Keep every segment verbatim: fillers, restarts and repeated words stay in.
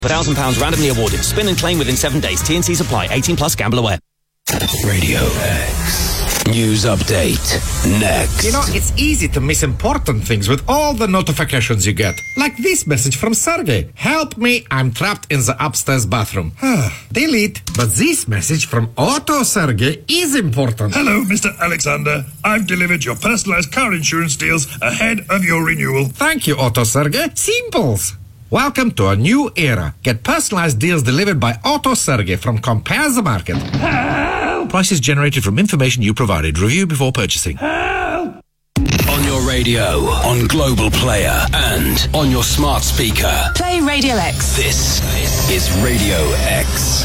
one thousand pounds randomly awarded. Spin and claim within seven days. T and Cs apply. eighteen plus. Gamble aware. Radio X. News update. Next. You know, it's easy to miss important things with all the notifications you get. Like this message from Sergey. Help me, I'm trapped in the upstairs bathroom. Delete. But this message from Otto Sergey is important. Hello, Mister Alexander. I've delivered your personalized car insurance deals ahead of your renewal. Thank you, Otto Sergey. Simples. Welcome to a new era. Get personalized deals delivered by Otto Sergey from Compare the Market. Help! Prices generated from information you provided. Review before purchasing. Help! On your radio, on Global Player, and on your smart speaker. Play Radio X. This is Radio X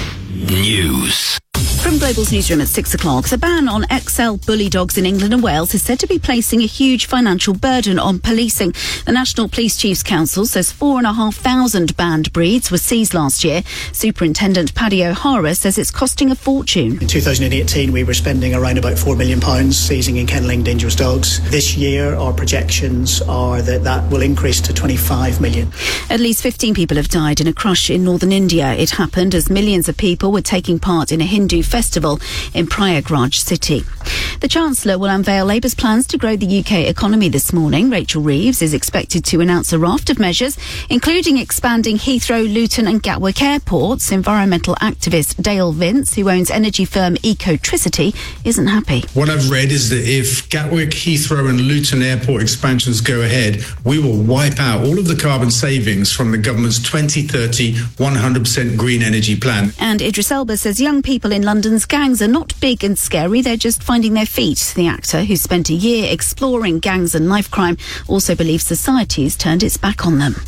News. From Global's newsroom at six o'clock, the ban on X L bully dogs in England and Wales is said to be placing a huge financial burden on policing. The National Police Chiefs Council says four and a half thousand banned breeds were seized last year. Superintendent Paddy O'Hara says it's costing a fortune. In two thousand eighteen, we were spending around about four million pounds seizing and kenneling dangerous dogs. This year, our projections are that that will increase to twenty-five million. At least fifteen people have died in a crush in northern India. It happened as millions of people were taking part in a Hindu festival in Prayagraj city. The Chancellor will unveil Labour's plans to grow the U K economy this morning. Rachel Reeves is expected to announce a raft of measures, including expanding Heathrow, Luton and Gatwick airports. Environmental activist Dale Vince, who owns energy firm Ecotricity, isn't happy. What I've read is that if Gatwick, Heathrow and Luton airport expansions go ahead, we will wipe out all of the carbon savings from the government's twenty thirty one hundred percent green energy plan. And Idris Elba says young people in London's gangs are not big and scary, they're just finding their feet. The actor, who spent a year exploring gangs and knife crime, also believes society's turned its back on them.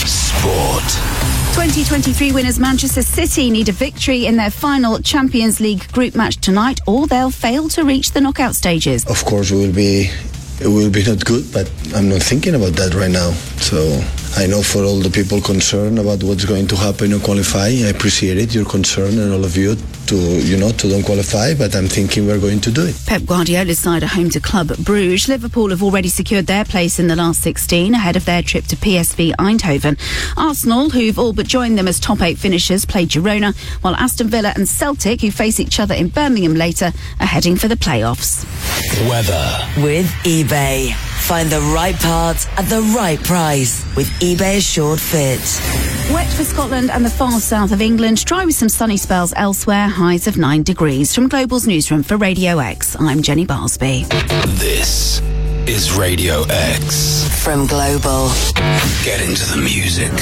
Sport. twenty twenty-three winners Manchester City need a victory in their final Champions League group match tonight, or they'll fail to reach the knockout stages. Of course, it will be, it will be not good, but I'm not thinking about that right now. So I know for all the people concerned about what's going to happen in qualifying, I appreciate it, your concern and all of you to, you know, to don't qualify, but I'm thinking we're going to do it. Pep Guardiola's side are home to Club Bruges. Liverpool have already secured their place in the last sixteen ahead of their trip to P S V Eindhoven. Arsenal, who've all but joined them as top eight finishers, play Girona, while Aston Villa and Celtic, who face each other in Birmingham later, are heading for the playoffs. Weather. With eBay. Find the right parts at the right price with eBay Assured Fit. Wet for Scotland and the far south of England. Dry with some sunny spells elsewhere. Highs of nine degrees. From Global's newsroom for Radio X, I'm Jenny Barsby. This is Radio X. From Global. Get into the music.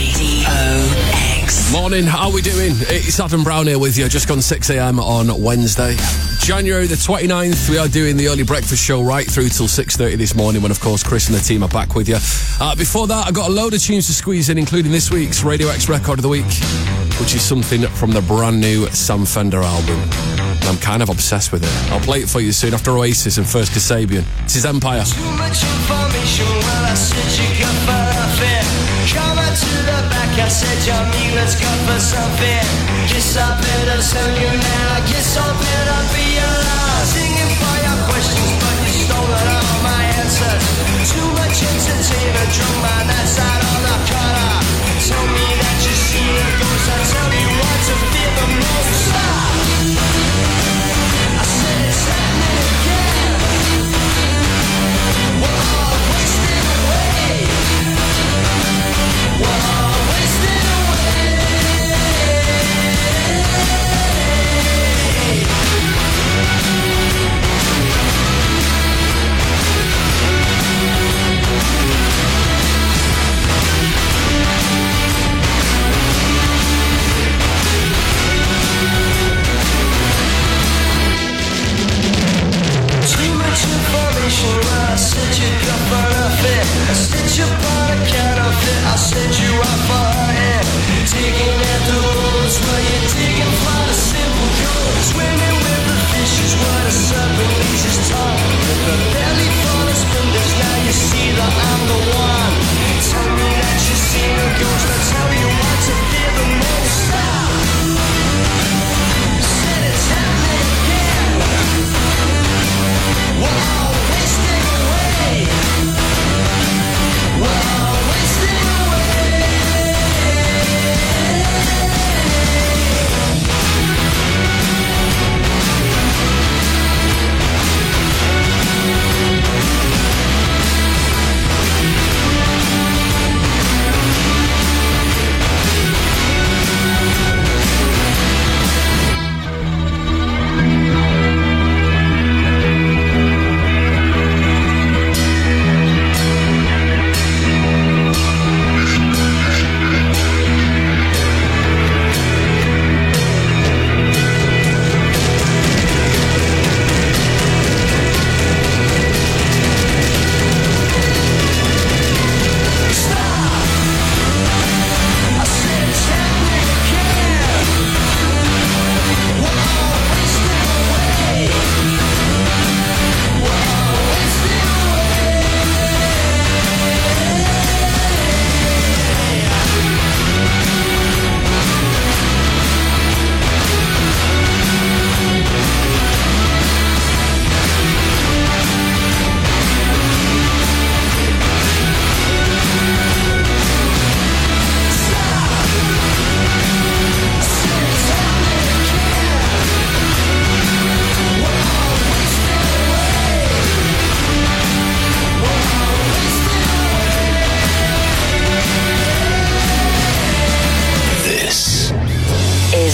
Radio X. Morning, how are we doing? It's Adam Brown here with you, just gone six a.m. on Wednesday. January the twenty-ninth, we are doing the early breakfast show right through till six thirty this morning when, of course, Chris and the team are back with you. Uh, before that, I've got a load of tunes to squeeze in, including this week's Radio X Record of the Week, which is something from the brand new Sam Fender album. And I'm kind of obsessed with it. I'll play it for you soon after Oasis and first Kasabian. This is Empire. Too much information, well I said you got perfect. Come out to the back, I said Johnny, let's go for something. Guess I better tell you now, guess I better be alive. Singing for your questions, but you stole all my answers. Too much entertainment, drunk my nights out on the corner. Tell me that you see the ghost, I tell you what to feel the most. I said it's happening again. We're all wasting away. We're all wasting away.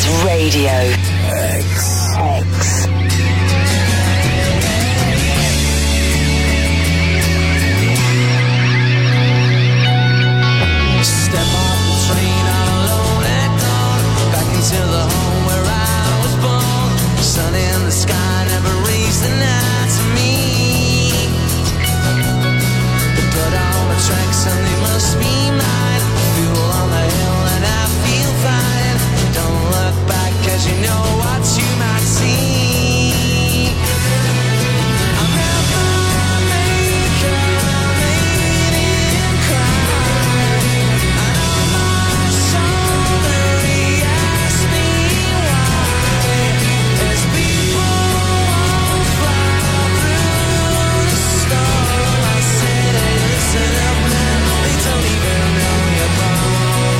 Radio X. X. Step off the train all alone at dawn, back into the home where I was born. Sun in the sky never raised the night to me. The blood on the tracks and they must be mine. Fuel on the hill and I feel fine. Don't look back 'cause you know what you might see. I'll never make her, I made him cry. I know my shoulder, he asked me why. There's people won't fly through the storm. I said, hey, listen up man, they don't even know you're wrong.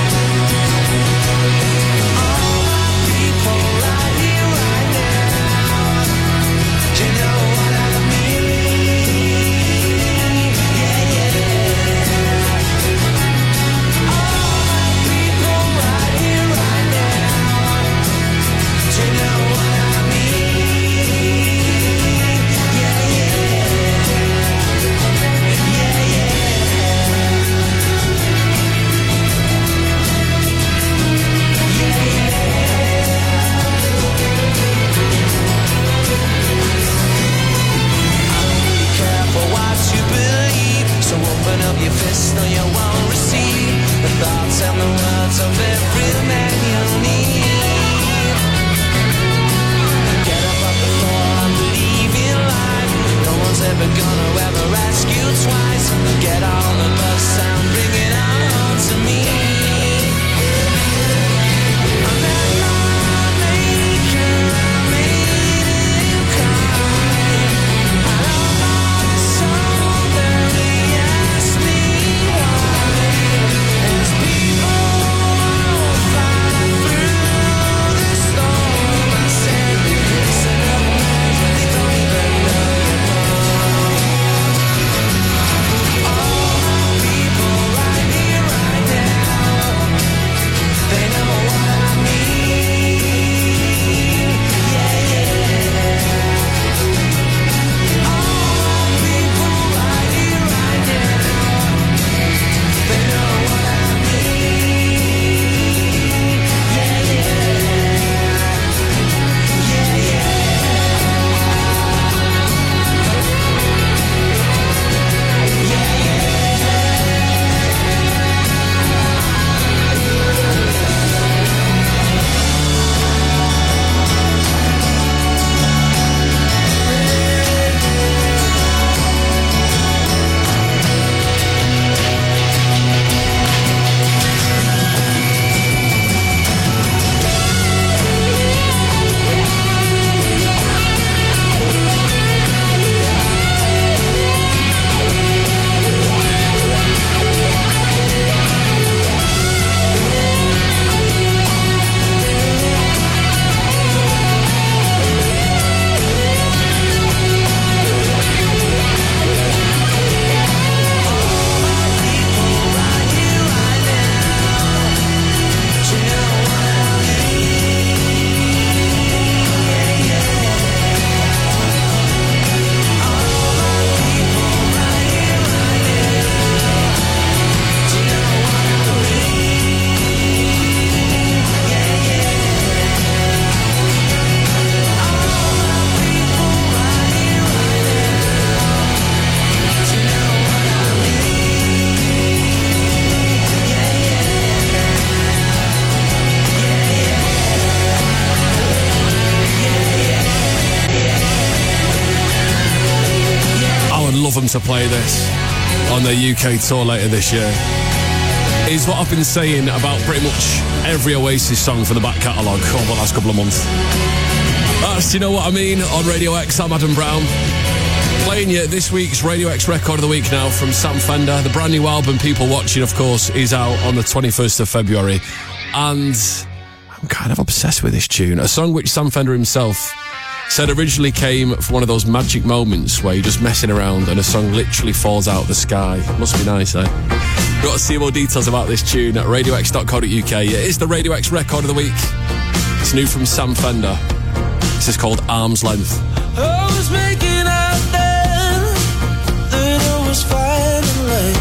All my people right here, right now, you know what I mean? Yeah, yeah. All my people right here, right now, you know what I mean? Yeah, yeah. Yeah, careful what you believe, so open up your fist or you won't receive the thoughts and the words of every man you need. Get up off the floor and believe in life. No one's ever gonna ever ask you twice. Get on the bus and bring it on to me. I met my maker, I made him cry. I love my shoulder, he asked me why. There's people won't fly through the storm. I said, listen up man, they don't even know you're wrong. All my people right here, right now, they know what I mean. Yeah, yeah. All my people right here, right now, they know what I mean. Yeah, yeah. Yeah, Love them to play this on their U K tour later this year. Is what I've been saying about pretty much every Oasis song from the back catalogue over the last couple of months. That's, you know what I mean, on Radio X. I'm Adam Brown, playing you this week's Radio X Record of the Week now from Sam Fender. The brand new album, People Watching, of course, is out on the twenty-first of February, and I'm kind of obsessed with this tune, a song which Sam Fender himself said originally came from one of those magic moments where you're just messing around and a song literally falls out of the sky. Must be nice, eh? Got to see more details about this tune at radio x dot co dot uk. It is the Radio X Record of the Week. It's new from Sam Fender. This is called Arm's Length. I was making out then that I was fine and late.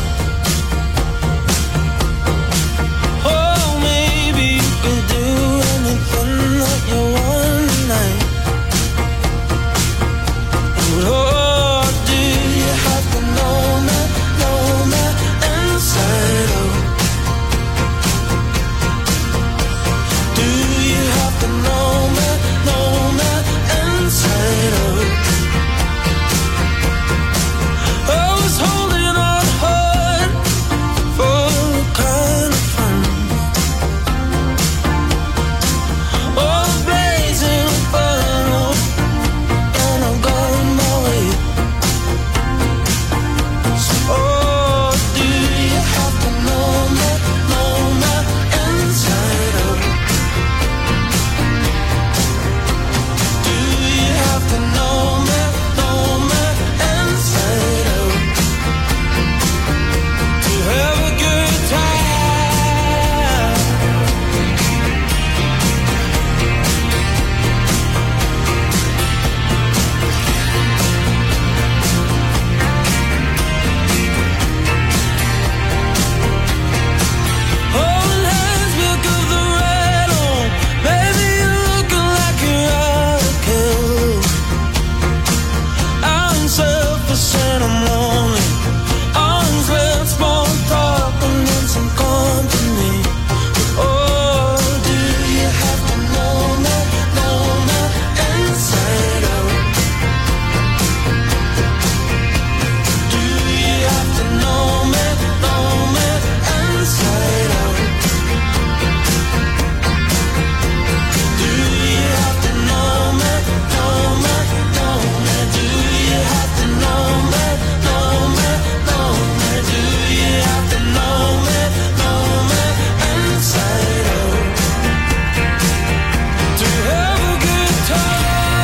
Oh, maybe you could do anything that you want tonight. But oh, do you have to know me, know me inside out? Do you have to know me, know me inside out? I was holding on hard for a kind of fun. Oh, blazing inferno, and I'm going my way. So, oh, do you have to know me, know me inside out? Do you have to know me, know me inside out? To have a good time. Holding hands because the red on. Baby, you're looking like you're out of kill. I'm selfish and I'm lonely. Arms left, small talk, and then some company. Oh, do you have to know me, know me inside out? Do you have to know me, know me inside out? Do you have to know me, know me, know me? Do you have to know me, know me, know me? Do you have to know me, know me inside out? To have a good time.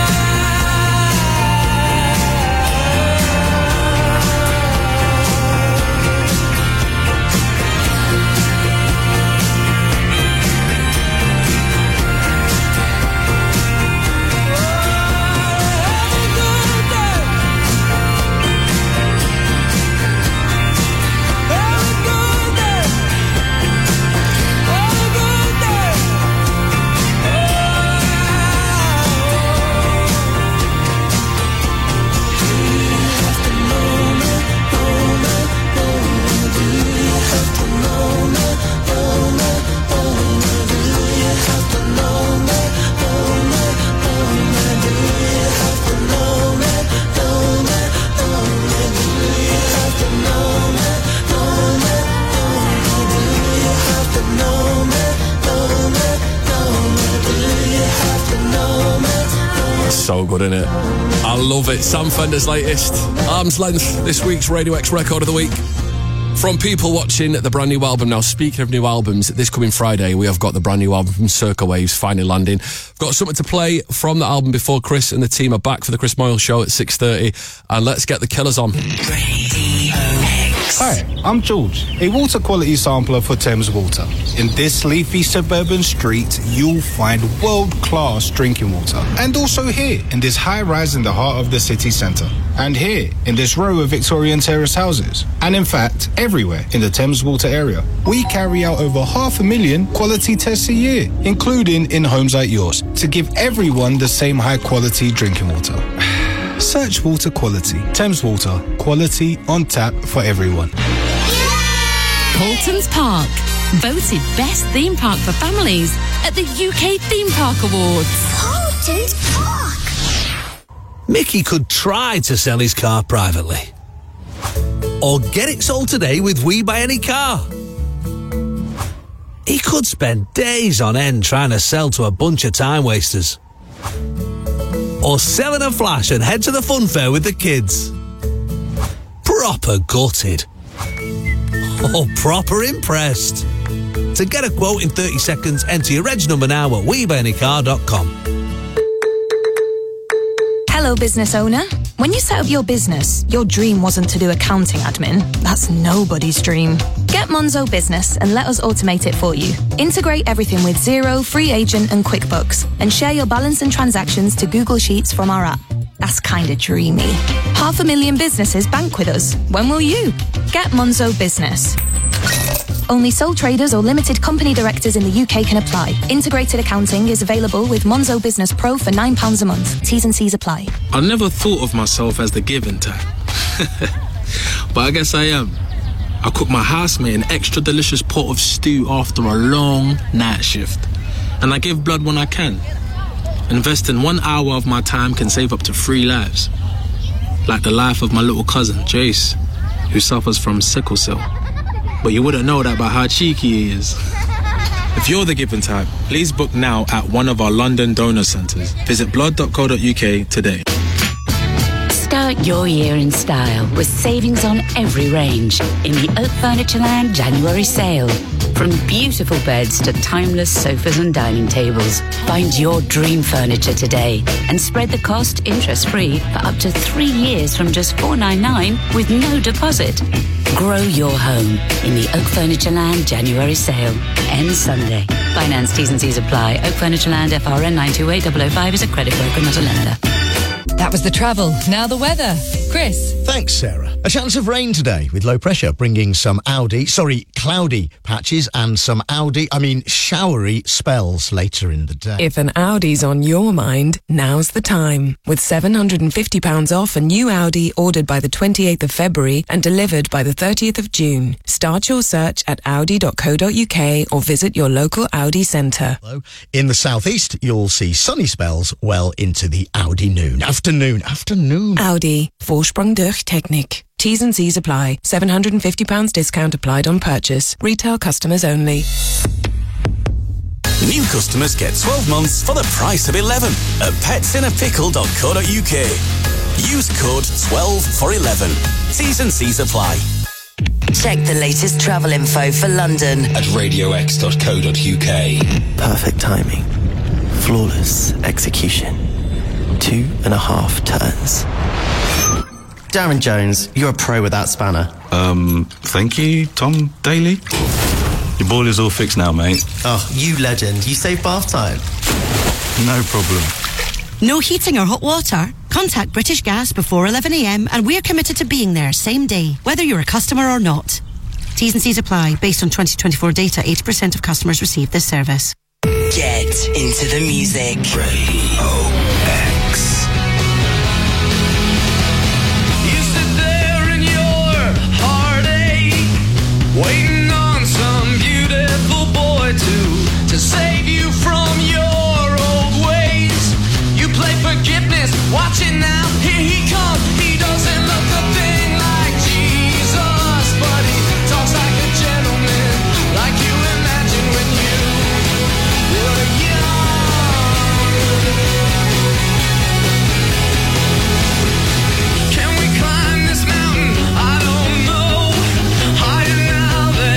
So good, innit? I love it. Sam Fender's latest, Arm's Length, this week's Radio X Record of the Week. From people watching the brand new album. Now, speaking of new albums, this coming Friday, we have got the brand new album from Circa Waves finally landing. I've got something to play from the album before Chris and the team are back for the Chris Moyle Show at six thirty. And let's get the killers on. Hi, I'm George, a water quality sampler for Thames Water. In this leafy suburban street, you'll find world-class drinking water. And also here, in this high-rise in the heart of the city centre. And here, in this row of Victorian terrace houses. And in fact, everywhere in the Thames Water area. We carry out over half a million quality tests a year, including in homes like yours, to give everyone the same high-quality drinking water. Search water quality. Thames Water. Quality on tap for everyone. Paultons Park. Voted best theme park for families at the U K Theme Park Awards. Paultons Park. Mickey could try to sell his car privately. Or get it sold today with We Buy Any Car. He could spend days on end trying to sell to a bunch of time wasters. Or sell in a flash and head to the fun fair with the kids. Proper gutted. Or proper impressed. To get a quote in thirty seconds, enter your reg number now at we buy any car dot com. Hello, business owner. When you set up your business, your dream wasn't to do accounting admin. That's nobody's dream. Get Monzo Business and let us automate it for you. Integrate everything with Xero, Free Agent and QuickBooks and share your balance and transactions to Google Sheets from our app. That's kinda dreamy. Half a million businesses bank with us. When will you? Get Monzo Business. Only sole traders or limited company directors in the U K can apply. Integrated accounting is available with Monzo Business Pro for nine pounds a month. T's and C's apply. I never thought of myself as the giving type. But I guess I am. I cook my housemate an extra delicious pot of stew after a long night shift. And I give blood when I can. Investing one hour of my time can save up to three lives. Like the life of my little cousin, Jace, who suffers from sickle cell. But you wouldn't know that by how cheeky he is. If you're the giving type, please book now at one of our London donor centres. Visit blood dot co dot U K today. Start your year in style with savings on every range in the Oak Furnitureland January sale. From beautiful beds to timeless sofas and dining tables, find your dream furniture today and spread the cost interest-free for up to three years from just four ninety-nine with no deposit. Grow your home in the Oak Furnitureland January sale. Ends Sunday. Finance T's and C's apply. Oak Furnitureland F R N nine two eight zero zero five is a credit broker, not a lender. That was the travel. Now the weather. Chris. Thanks, Sarah. A chance of rain today with low pressure bringing some Audi, sorry, cloudy patches and some Audi, I mean showery spells later in the day. If an Audi's on your mind, now's the time. With seven hundred fifty pounds off a new Audi ordered by the twenty-eighth of February and delivered by the thirtieth of June. Start your search at audi dot co dot U K or visit your local Audi centre. In the southeast, you'll see sunny spells well into the Audi noon. Afternoon, afternoon. Audi. Vorsprung durch Technik. T's and C's apply. seven hundred fifty pounds discount applied on purchase. Retail customers only. New customers get twelve months for the price of eleven at pets in a pickle dot co dot U K. Use code twelve for eleven. T's and C's apply. Check the latest travel info for London at radio x dot co dot U K. Perfect timing. Flawless execution. Two and a half turns. Darren Jones, you're a pro with that spanner. Um, thank you, Tom Daly. Your boiler's all fixed now, mate. Oh, you legend. You save bath time. No problem. No heating or hot water? Contact British Gas before eleven a m and we're committed to being there same day, whether you're a customer or not. T's and C's apply. Based on twenty twenty-four data, eighty percent of customers receive this service. Get into the music. Radio X. You sit there in your heartache, waiting on some beautiful boy to, to save you from your old ways. You play forgiveness, watch it now, here he comes. He doesn't look a thing like Jesus, but he talks like a gentleman, like you imagine when you were young. Can we climb this mountain? I don't know. Higher now than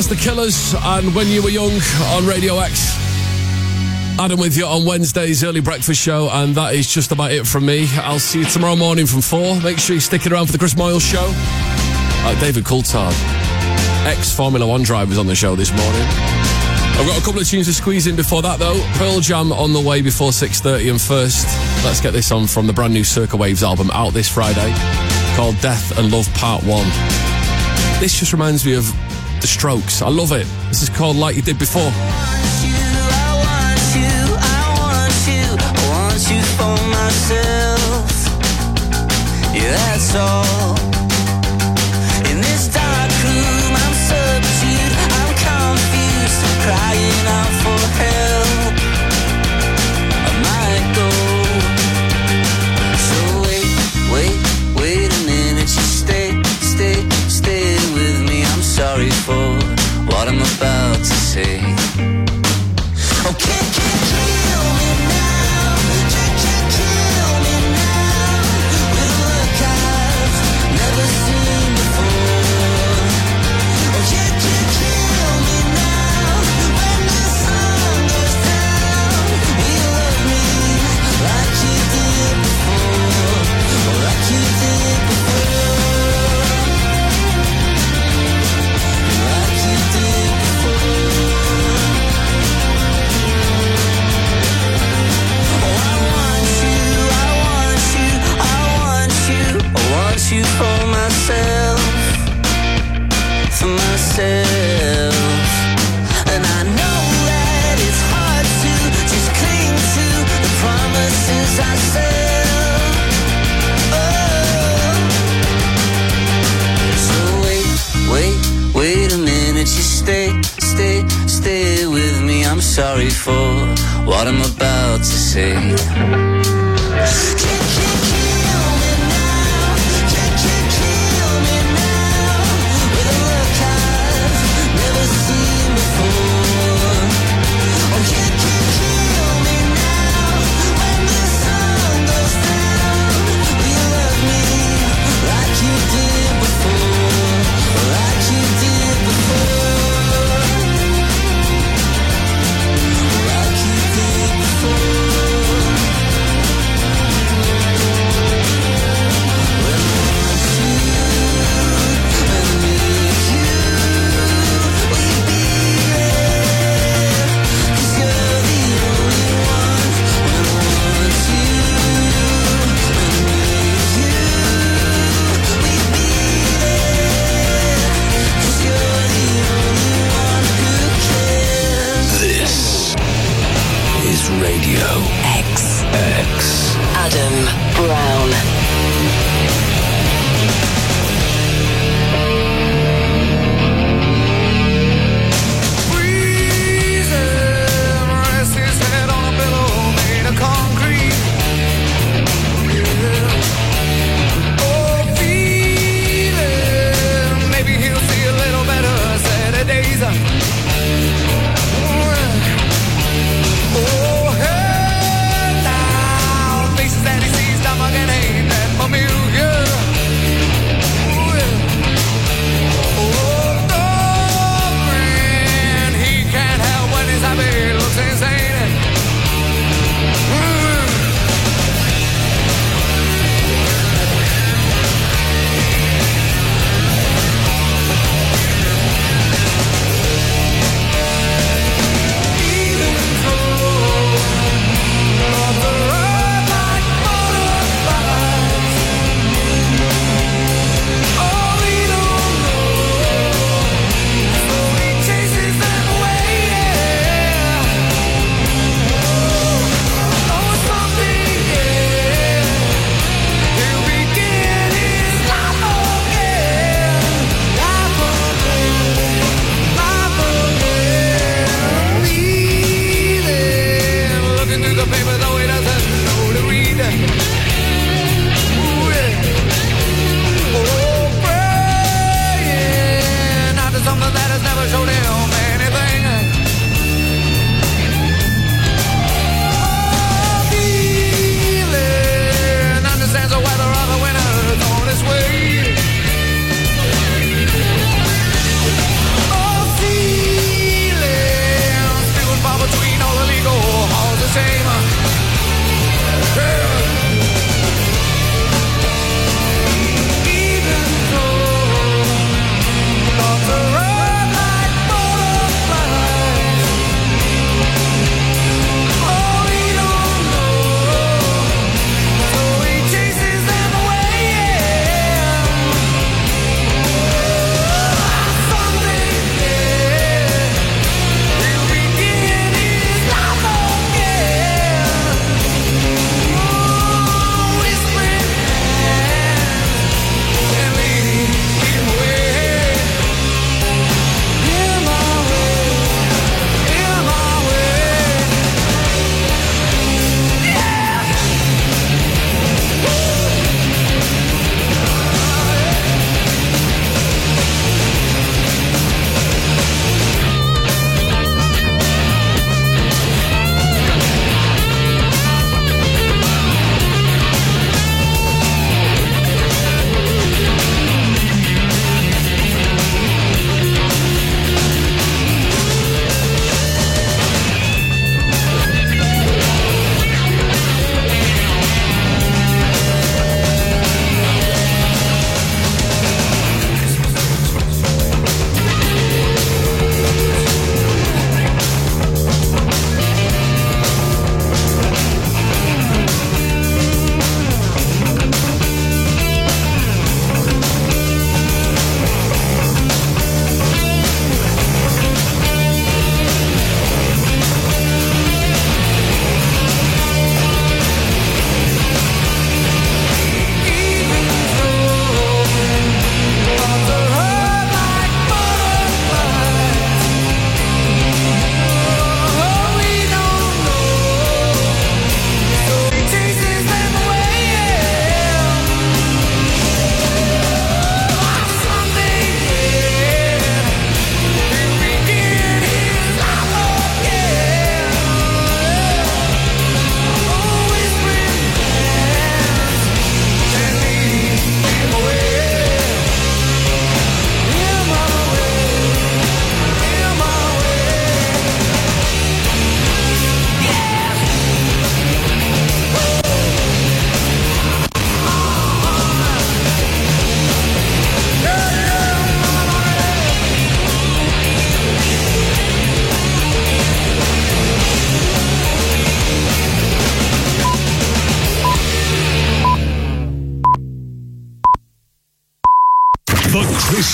That's The Killers and When You Were Young on Radio X. Adam with you on Wednesday's early breakfast show, and that is just about it from me. I'll see you tomorrow morning from four. Make sure you're sticking around for the Chris Moyle show. Uh, David Coulthard, ex-Formula One drivers on the show this morning. I've got a couple of tunes to squeeze in before that, though. Pearl Jam on the way before six thirty, and first, let's get this on from the brand new Circa Waves album out this Friday, called Death and Love Part one. This just reminds me of The Strokes. I love it. This is called Like You Did Before. I want you for myself. Yeah, that's all. In this dark room, I'm subdued, I'm confused, crying out for help. I might go. So wait, wait, wait a minute. You stay, stay, stay with me. I'm sorry for what I'm about to say. Okay, can't kill me now. Can't, can't kill me now. With a look I've never seen before. Oh, you can't kill me now. When the sun goes down, will you love me like you did before? Oh, like you did before. Like you did before. You for myself, for myself. And I know that it's hard to just cling to the promises I sell. Oh. So wait, wait, wait a minute. You stay, stay, stay with me. I'm sorry for what I'm about to say.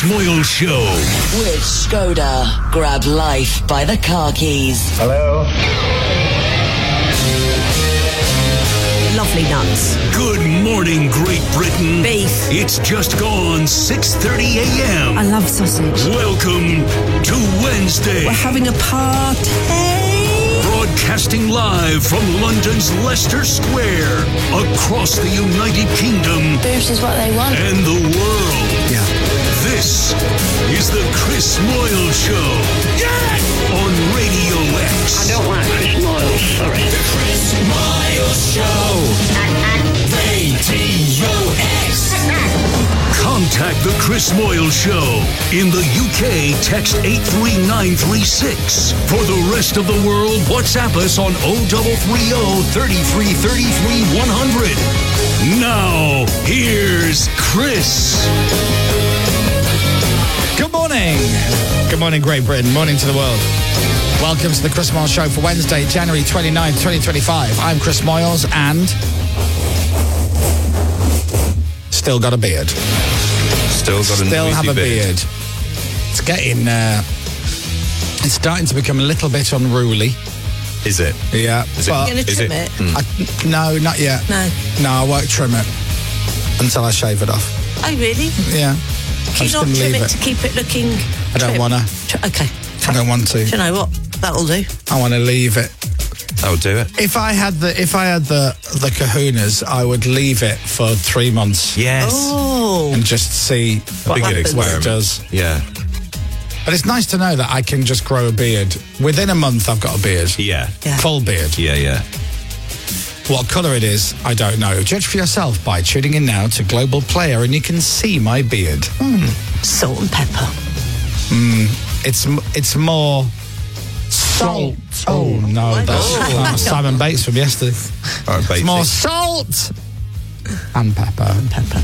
Chris Moyle Show. With Skoda. Grab life by the car keys. Hello. Lovely nuts. Good morning, Great Britain. Beef. It's just gone six thirty a.m. I love sausage. Welcome to Wednesday. We're having a party. Broadcasting live from London's Leicester Square, across the United Kingdom. This is what they want. And the world. Yeah. This is the Chris Moyle Show. Yes! On Radio X. I don't like Chris Moyle, sorry. The Chris Moyle Show. Radio X. Contact the Chris Moyle Show. In the U K, text eight three nine three six. For the rest of the world, WhatsApp us on oh three three oh, thirty-three thirty-three, one hundred. Now, here's Chris. Good morning. Good morning, Great Britain. Morning to the world. Welcome to the Chris Moyle Show for Wednesday, January twenty-ninth, twenty twenty-five. I'm Chris Moyles and still got a beard. Still got a Still have a beard. beard. It's getting, uh, it's starting to become a little bit unruly. Is it? Yeah. Is but- You're going to Is trim it? it? Mm. I, no, not yet. No. No, I won't trim it until I shave it off. Oh, really? Yeah. Do I'm you just not gonna trim leave it to keep it looking I don't trim? want to. Tr- Okay. I don't want to. Do you know what? That'll do. I want to leave it. I'll do it. If I had the if I had the the kahunas, I would leave it for three months. Yes. Oh. And just see what, Big happens, what it experiment. does. Yeah. But it's nice to know that I can just grow a beard. Within a month, I've got a beard. Yeah. Yeah. Full beard. Yeah, yeah. What colour it is, I don't know. Judge for yourself by tuning in now to Global Player, and you can see my beard. Mm. Salt and pepper. Mm, it's m- it's more salt. Oh no, that's Oh. uh, Simon Bates from yesterday. All right, It's more salt and pepper. And pepper.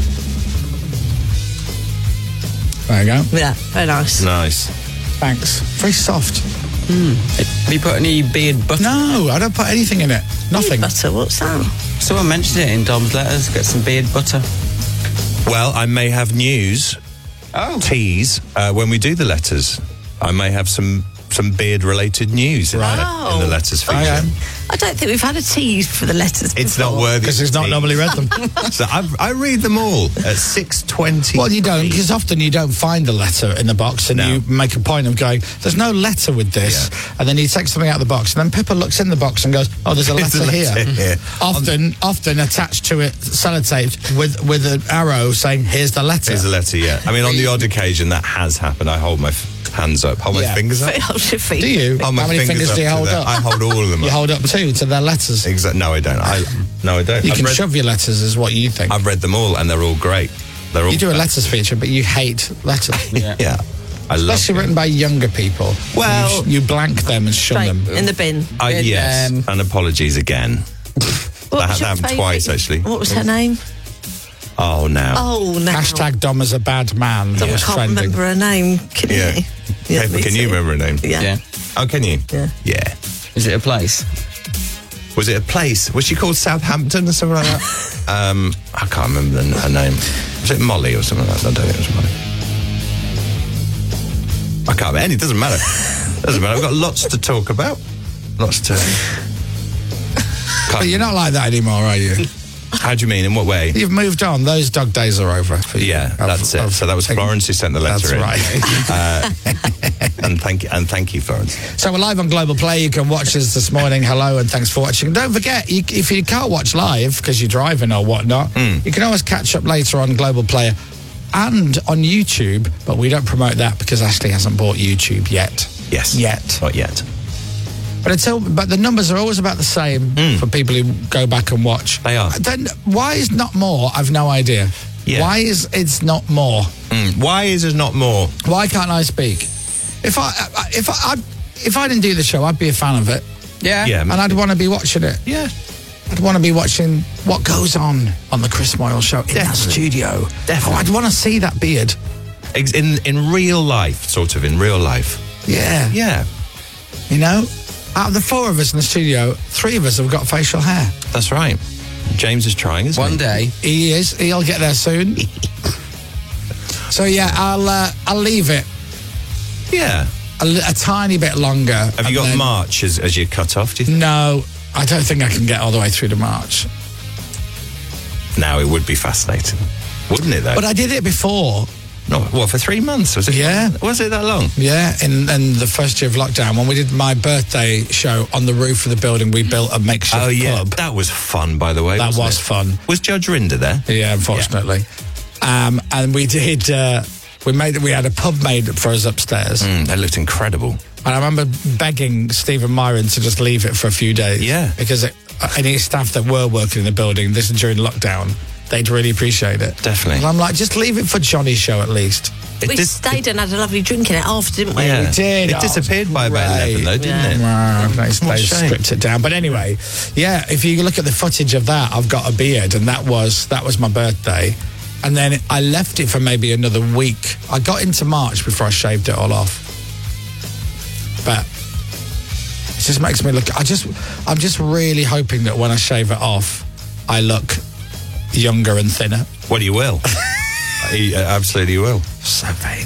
There you go. Yeah, very nice. Nice. Thanks. Very soft. Have you put any beard butter? No, I don't put anything in it. Nothing. Butter, what's that? Someone mentioned it in Dom's letters. Get some beard butter. Well, I may have news. Oh. Tease uh, when we do the letters. I may have some some beard related news in, Right. the, in the letters feature. Okay. I don't think we've had a tease for the letters It's before. not worthy Because of he's not tease. normally read them. So I, I read them all at six twenty. Well, you don't, because often you don't find the letter in the box, and No. you make a point of going, there's no letter with this, and then you take something out of the box, and then Pippa looks in the box and goes, oh, there's a There's letter, a letter here. here. Often, often attached to it, sellotaped with with an arrow saying, here's the letter. There's a letter, yeah. I mean, on the odd occasion that has happened. I hold my f- hands up, hold Yeah. my fingers up. Hold your feet. Do you? Hold my How many fingers, up do you to hold their- up? I hold all of them You up. hold up two to their letters. Exactly. No, I don't. I no, I don't. You I've can read, shove your letters, is what you think. I've read them all, and they're all great. They're all. You do a letters feature, but you hate letters. Yeah. Yeah, I love. Especially it. written by younger people. Well- you, you blank them and shun Straight them. in the bin. I, And, yes, um, and apologies again. What that was your happened favourite? twice, actually. What was her name? Oh, now. Oh, no. Hashtag Dom is a bad man. I That was can't trending. remember her name. Can Yeah. you? Yeah, Pepper, me can you too. remember her name? Yeah. Yeah. Oh, can you? Yeah. Yeah. Is it a place? Was it a place? Was she called Southampton or something like that? um, I can't remember the, her name. Was it Molly or something like that? I don't think it was Molly. I can't remember. It doesn't matter. Doesn't matter. I've got lots to talk about. Lots to. But you're not like that anymore, are you? How do you mean? In what way? You've moved on. Those dog days are over. For you. Yeah, I've- that's it. I've So that was taken- Florence who sent the letter That's in. right. uh, and thank you, and thank you, Florence. So we're live on Global Play. You can watch us this morning. Hello and thanks for watching. Don't forget, you, if you can't watch live because you're driving or whatnot, Mm. you can always catch up later on Global Player and on YouTube. But we don't promote that because Ashley hasn't bought YouTube yet. Yes. Yet. Not yet. But until, but the numbers are always about the same for people who go back and watch. They are. Then why is not more? I've no idea. Yeah. Why is it's not more? Mm. Why is there not more? Why can't I speak? If I if I, I if I didn't do the show, I'd be a fan of it. Yeah. Yeah. And I'd want to be watching it. Yeah. I'd want to be watching what goes on on the Chris Moyle Show in that Definitely. studio. Definitely. Oh, I'd want to see that beard. Ex- In in real life, sort of in real life. Yeah. Yeah. You know, out of the four of us in the studio, three of us have got facial hair. That's right. James is trying, isn't One he? day. He is. He'll get there soon. So yeah, I'll uh, I'll leave it Yeah. a, li- a tiny bit longer. Have and you got then- March as, as your cut-off, do you think? No, I don't think I can get all the way through to March. Now, it would be fascinating. Wouldn't it, though? But I did it before. No, what, for three months? Was it? Yeah. Was it that long? Yeah, in, in the first year of lockdown, when we did my birthday show on the roof of the building, we built a makeshift Oh, yeah. club. That was fun, by the way. That wasn't was it? fun. Was Judge Rinder there? Yeah, unfortunately. Um, and we did, uh, we made we had a pub made for us upstairs. Mm, that looked incredible. And I remember begging Stephen Myron to just leave it for a few days. Yeah. Because it, any staff that were working in the building, this is during lockdown, they'd really appreciate it. Definitely. And I'm like, just leave it for Johnny's show at least. It we dis- stayed and had a lovely drink in it after, didn't we? Yeah. We did. It Oh, disappeared by about great. eleven, though, didn't it? Wow, they, What a they shame. stripped it down. But anyway, yeah, if you look at the footage of that, I've got a beard, and that was that was my birthday. And then I left it for maybe another week. I got into March before I shaved it all off. But it just makes me look. I just, I'm just really hoping that when I shave it off, I look younger and thinner. Well, you will. You absolutely will. So vain.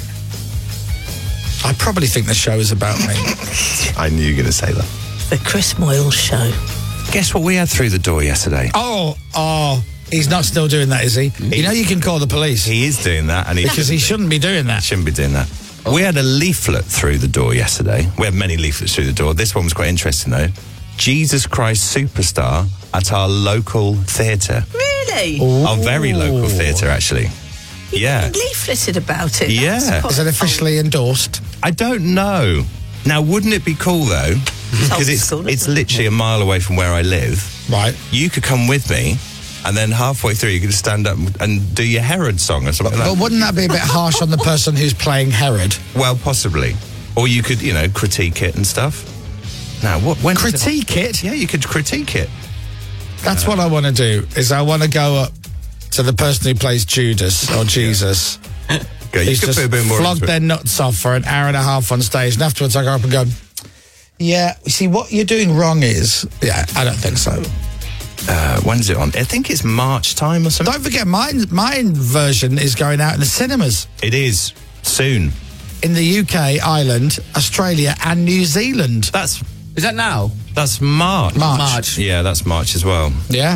I probably think the show is about me. I knew you were going to say that. The Chris Moyle Show. Guess what we had through the door yesterday? Oh, oh, he's not still doing that, is he? You know you can call the police. He is doing that, and he Because he shouldn't be doing that. shouldn't be doing that. We had a leaflet through the door yesterday. We had many leaflets through the door. This one was quite interesting, though. Jesus Christ Superstar at our local theatre. Really? Our very local theatre, actually. Yeah. Leafleted about it. Yeah. That's Is it quite officially endorsed? I don't know. Now, wouldn't it be cool, though? Because it's, old school, it's isn't it? literally a mile away from where I live. Right. You could come with me, and then halfway through, you could stand up and do your Herod song or something like But that. wouldn't that be a bit harsh on the person who's playing Herod? Well, possibly. Or you could, you know, critique it and stuff. Now, what? When Critique it? Yeah, you could critique it. That's what I want to do, is I want to go up to the person who plays Judas or Jesus. Okay, you who's could just put a bit more flogged into their it. nuts off for an hour and a half on stage, and afterwards I go up and go, yeah, you see, what you're doing wrong is... Yeah, I don't think so. Uh, when's it on? I think it's March time or something. Don't forget, mine, mine version is going out in the cinemas. It is. Soon. In the U K, Ireland, Australia and New Zealand. That's Is that now? that's March. March. March. Yeah, that's March as well. Yeah.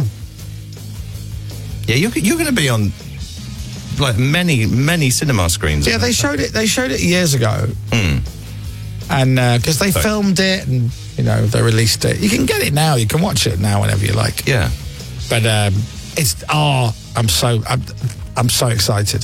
Yeah, you're, you're going to be on like many, many cinema screens. Yeah, they showed it. They showed it years ago, Mm. and because they Sorry. filmed it and you know they released it. You can get it now. You can watch it now whenever you like. Yeah. But um, it's oh, I'm so I'm, I'm so excited.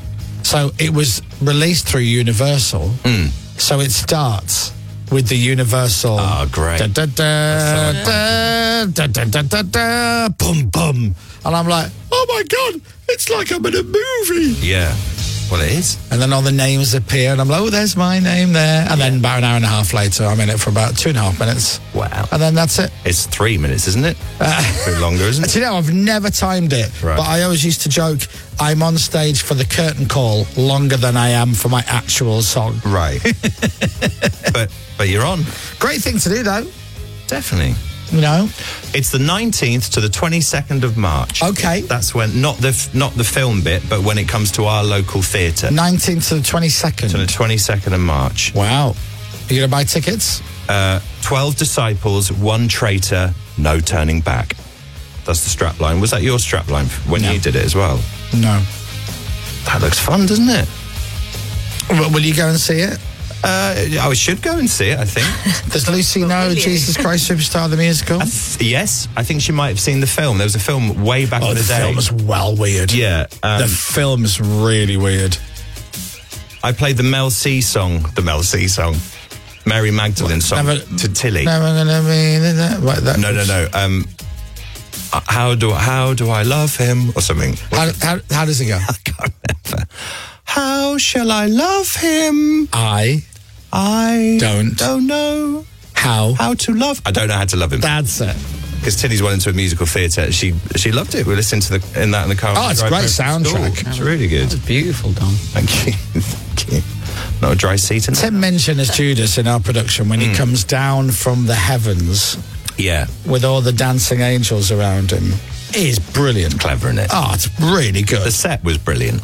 So it was released through Universal. Mm. So it starts with the Universal. Oh, great. Da, da, da, da, da, da, da, da, da, boom, boom. And I'm like, oh my God, it's like I'm in a movie. Yeah. Well, it is. And then all the names appear, and I'm like, oh, there's my name there. And then about an hour and a half later, I'm in it for about two and a half minutes. Wow. And then that's it. It's three minutes, isn't it? Uh, A bit longer, isn't it? Do you know, I've never timed it, Right. but I always used to joke, I'm on stage for the curtain call longer than I am for my actual song. Right. but but you're on. Great thing to do, though. Definitely. You know? It's the nineteenth to the twenty-second of March. Okay. That's when, not the f- not the film bit, but when it comes to our local theatre. nineteenth to the twenty-second. To the twenty-second of March. Wow. Are you going to buy tickets? Uh, twelve disciples, one traitor, no turning back. That's the strap line. Was that your strap line when No. you did it as well? No. That looks fun, doesn't it? Well, will you go and see it? Uh, I should go and see it, I think. Does Lucy know Jesus Christ Superstar the musical? I th- yes, I think she might have seen the film. There was a film way back Oh, in the, the day. film is well weird. Yeah. Um, The film's really weird. I played the Mel C song, the Mel C song, Mary Magdalene song Never- to Tilly. Never gonna be that. What, that No, no, no. Um, uh, how do how do I love him or something? How, how, how does it go? I can't remember. How shall I love him? I I don't don't know how how to love. I don't know how to love him. That's it. Because Tilly's went into a musical theatre. She she loved it. We listened to the in that in the car. Oh, it's a Drive great home from school. soundtrack. It's really good. It's beautiful, Dom. Thank you. Thank you. Not a dry seat in it. Tim Minchin as Judas in our production when he Mm. comes down from the heavens Yeah. with all the dancing angels around him is brilliant. Clever, isn't it? Oh, it's really good. The set was brilliant.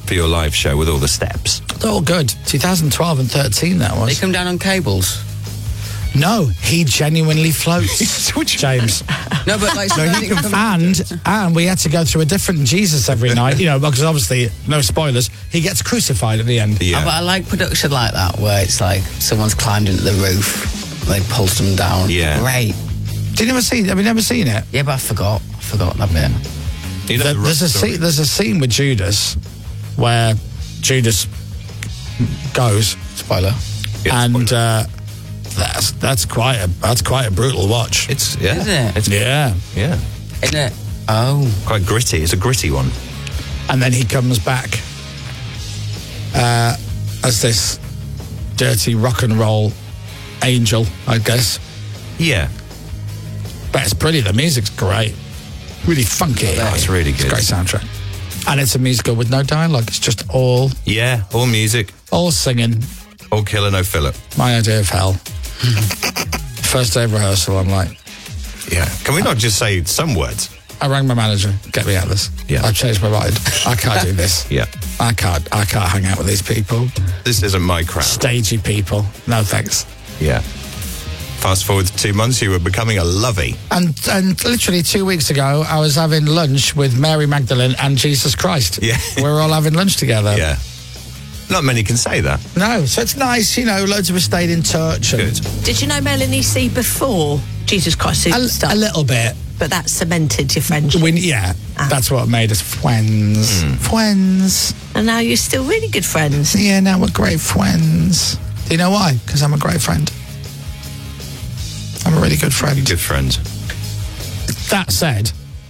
for your live show with all the steps? They're all good. twenty twelve and thirteen, that was. They come down on cables. No, he genuinely floats, James. No, but like, No, he can, and and we had to go through a different Jesus every night, you know, because obviously, no spoilers, he gets crucified at the end. Oh, but I like production like that, where it's like someone's climbed into the roof, they pulsed them down. Yeah. Great. Did you never see? Have you never seen it? Yeah, but I forgot. I forgot that bit. You know There- the there's a rough story. scene, there's a scene with Judas where Judas goes, spoiler, and uh, that's that's quite a that's quite a brutal watch. It's yeah, Is it? it's Yeah, yeah, Isn't it? Oh. quite gritty. It's a gritty one. and then he comes back uh, as this dirty rock and roll angel, I guess. Yeah, But it's brilliant. The music's great, really funky. Oh, it's really It's a good. great soundtrack, and it's a musical with no dialogue. It's just all yeah. All music, all singing. all killer, no filler. My idea of hell. First day of rehearsal, I'm like, Yeah. Can we not just say some words? I rang my manager, get me out of this. Yeah. I've changed my mind. I can't do this. Yeah. I can't. I can't hang out with these people. This isn't my crowd. Stagey people. No thanks. Yeah. Fast forward to two months, you were becoming a lovey. And and literally two weeks ago, I was having lunch with Mary Magdalene and Jesus Christ. Yeah. We were all having lunch together. Yeah. Not many can say that. No, so it's nice, you know, loads of us stayed in touch. And Good. Did you know Melanie C before Jesus Christ a, Superstar? a little bit. But that cemented your friendship. We, yeah, Ah. that's what made us friends. Friends. And now you're still really good friends. Yeah, now we're great friends. Do you know why? Because I'm a great friend. I'm a really good friend. Good friends. That said,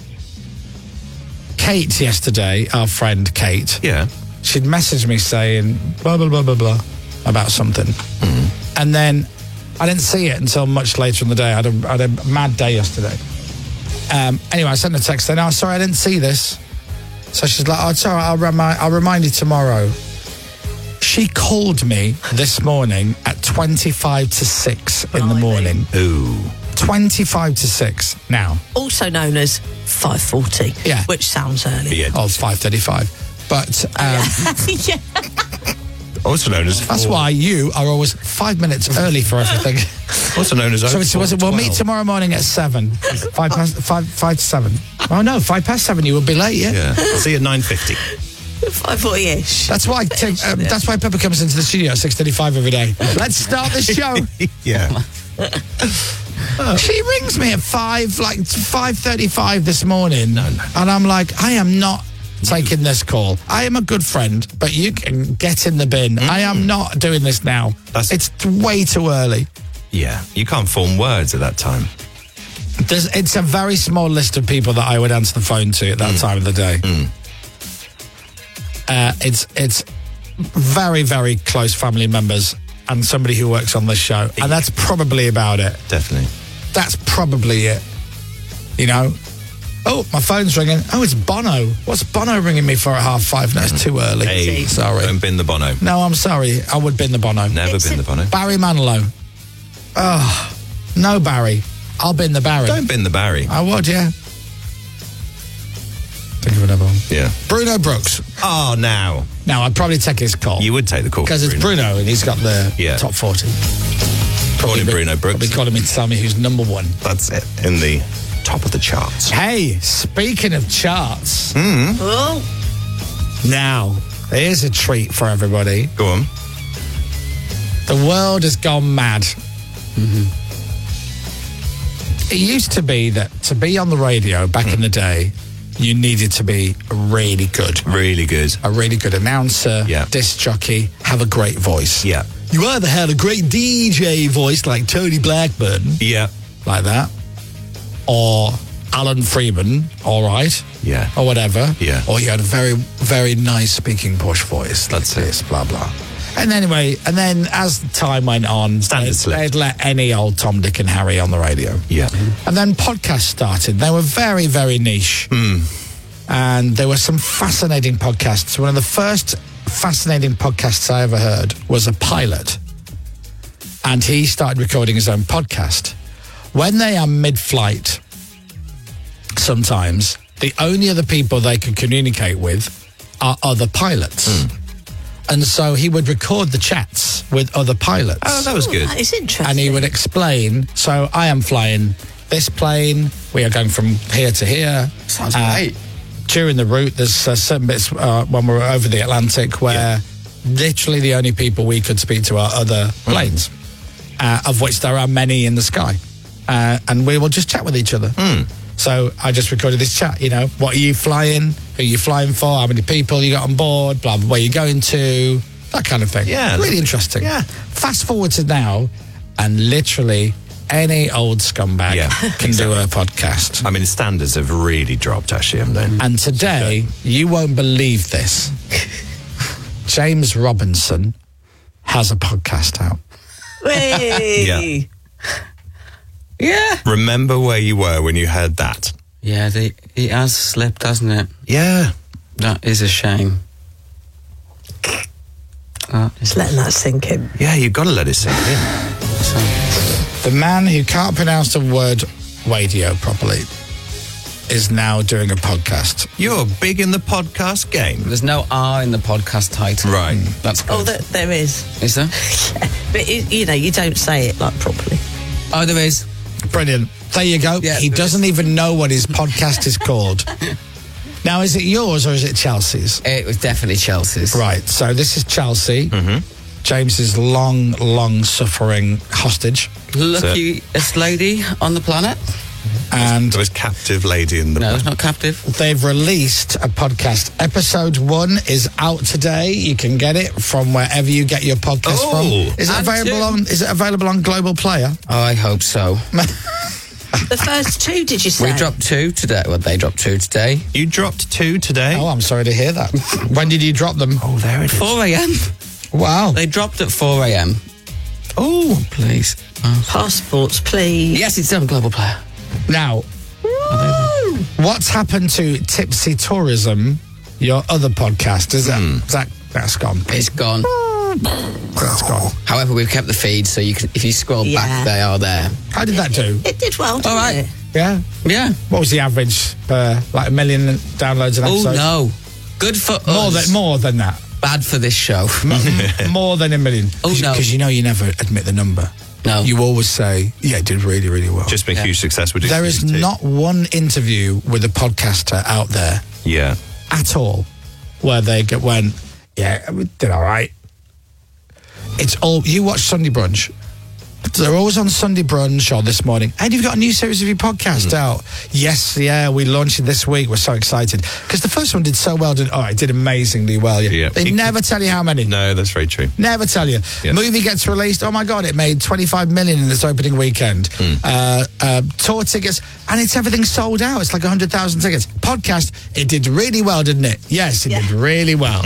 Kate yesterday, our friend Kate, Yeah. she'd messaged me saying blah, blah, blah, blah, blah about something. And then I didn't see it until much later in the day. I had a, I had a mad day yesterday. Um, anyway, I sent her a text saying, oh, sorry, I didn't see this. So she's like, oh, it's all right, I'll, remi- I'll remind you tomorrow. She called me this morning at twenty-five to six in the morning. Ooh. twenty-five to six now. Also known as five forty. Yeah. Which sounds early. Yeah. Oh, five thirty-five. But um, yeah. Also known as. that's why you are always five minutes early for everything. Also known as. So it's, was it, we'll meet tomorrow morning at seven. Five past five, five to seven. Oh no, five past seven. You will be late, yeah. Yeah. I'll see you at nine fifty. five forty-ish. That's why. Tim, um, that's why Pepper comes into the studio at six thirty-five every day. Let's start the show. Yeah. She rings me at five, like five thirty-five this morning, no, no. And I'm like, I am not taking this call. I am a good friend, but you can get in the bin. Mm. I am not doing this now. That's it's way too early. Yeah, you can't form words at that time. There's, it's a very small list of people that I would answer the phone to at that mm. time of the day. Mm. Uh, it's it's very, very close family members and somebody who works on this show. And that's probably about it. Definitely. That's probably it. You know? Oh, my phone's ringing. Oh, it's Bono. What's Bono ringing me for at half five? No, it's too early. Hey, sorry. Don't bin the Bono. No, I'm sorry. I would bin the Bono. Never bin the Bono. Barry Manilow. Oh, no Barry. I'll bin the Barry. Don't bin the Barry. I would, yeah. Think of another one. Yeah. Bruno Brooks. Oh, now. Now, I'd probably take his call. You would take the call. Because it's Bruno and he's got the yeah. top forty. Calling Bruno Brooks. Probably calling me to tell me who's number one. That's it. In the top of the charts. Hey, speaking of charts. Mm. Oh. Now, here's a treat for everybody. Go on. The world has gone mad. Mm-hmm. It used to be that to be on the radio back mm. in the day, you needed to be really good. Really good. A really good announcer, yeah. disc jockey, have a great voice. Yeah. You either had a great D J voice like Tony Blackburn. Yeah. Like that. Or Alan Freeman, all right. Yeah. Or whatever. Yeah. Or you had a very, very nice speaking posh voice. Like That's this, it. blah, blah. And anyway, and then as time went on, Standard they'd, slip. they'd let any old Tom, Dick and Harry on the radio. Yeah. And then podcasts started. They were very, very niche. Mm. And there were some fascinating podcasts. One of the first fascinating podcasts I ever heard was a pilot. And he started recording his own podcast. When they are mid-flight, sometimes, the only other people they can communicate with are other pilots. Mm. And so he would record the chats with other pilots. Oh, that was good. That is interesting. And he would explain, so I am flying this plane, we are going from here to here. Sounds Uh, great. During the route, there's uh, certain bits uh, when we're over the Atlantic where literally the only people we could speak to are other planes, uh, of which there are many in the sky. Uh, and we will just chat with each other. Mm. So I just recorded this chat, you know, what are you flying? Who are you flying for? How many people you got on board? Blah, blah, where you going to? That kind of thing. Yeah. Really interesting. Yeah. Fast forward to now, and literally any old scumbag Yeah, can do a podcast. I mean, the standards have really dropped, actually, haven't they? And today, you won't believe this. James Robinson has a podcast out. Hey. Yeah. Remember where you were when you heard that? Yeah, the, it has slipped, hasn't it? Yeah. That is a shame. That is Just letting that sink in. Yeah, you've got to let it sink in. The man who can't pronounce the word radio properly is now doing a podcast. You're big in the podcast game. There's no R in the podcast title. Right. That's good. Oh, there, there is. Is there? Yeah. But, it, you know, you don't say it, like, properly. Oh, there is. Brilliant. There you go. Yeah, he there doesn't even know what his podcast is called. Now, is it yours or is it Chelsea's? It was definitely Chelsea's. Right. So this is Chelsea. Mm-hmm. James's long, long suffering hostage. Luckiest lady on the planet. And the most captive lady in the No, planet. it's not captive. They've released a podcast. Episode one is out today. You can get it from wherever you get your podcast Oh, from. Is it and available two. on? Is it available on Global Player? Oh, I hope so. The first two, did you say? We dropped two today. Well, they dropped two today. You dropped two today? Oh, I'm sorry to hear that. When did you drop them? Oh, there it is. four a.m. Wow. They dropped at four a.m. Oh, please. Oh. Passports, please. Yes, it's on Global Player. Now, what's happened to Tipsy Tourism, your other podcast? Is that, Hmm. is that that's gone? It's gone. That's gone. However, we've kept the feed, so you can, if you scroll Yeah. back, they are there. How did that do? It did well, didn't All right. it? Yeah. Yeah. What was the average per like a million downloads an Oh episode? no, good for More us. than more than that. Bad for this show. M- more than a million. Oh, no. Because you know you never admit the number. No. You always say, yeah, it did really, really well. Just been Yeah. huge success with There is Disney too. not one interview with a podcaster out there Yeah. at all where they get went, yeah, we did all right. It's all, you watch Sunday Brunch. They're always on Sunday Brunch or This Morning. And you've got a new series of your podcast out. Yes, yeah, we launched it this week. We're so excited. Because the first one did so well. Did, oh, it did amazingly well. Yeah. Yeah. They never tell you how many. No, that's very true. Never tell you. Yeah. Movie gets released. Oh my God, it made twenty-five million in its opening weekend. Mm. Uh, uh, tour tickets, and it's everything sold out. It's like one hundred thousand tickets. Podcast, it did really well, didn't it? Yes, it Yeah. did really well.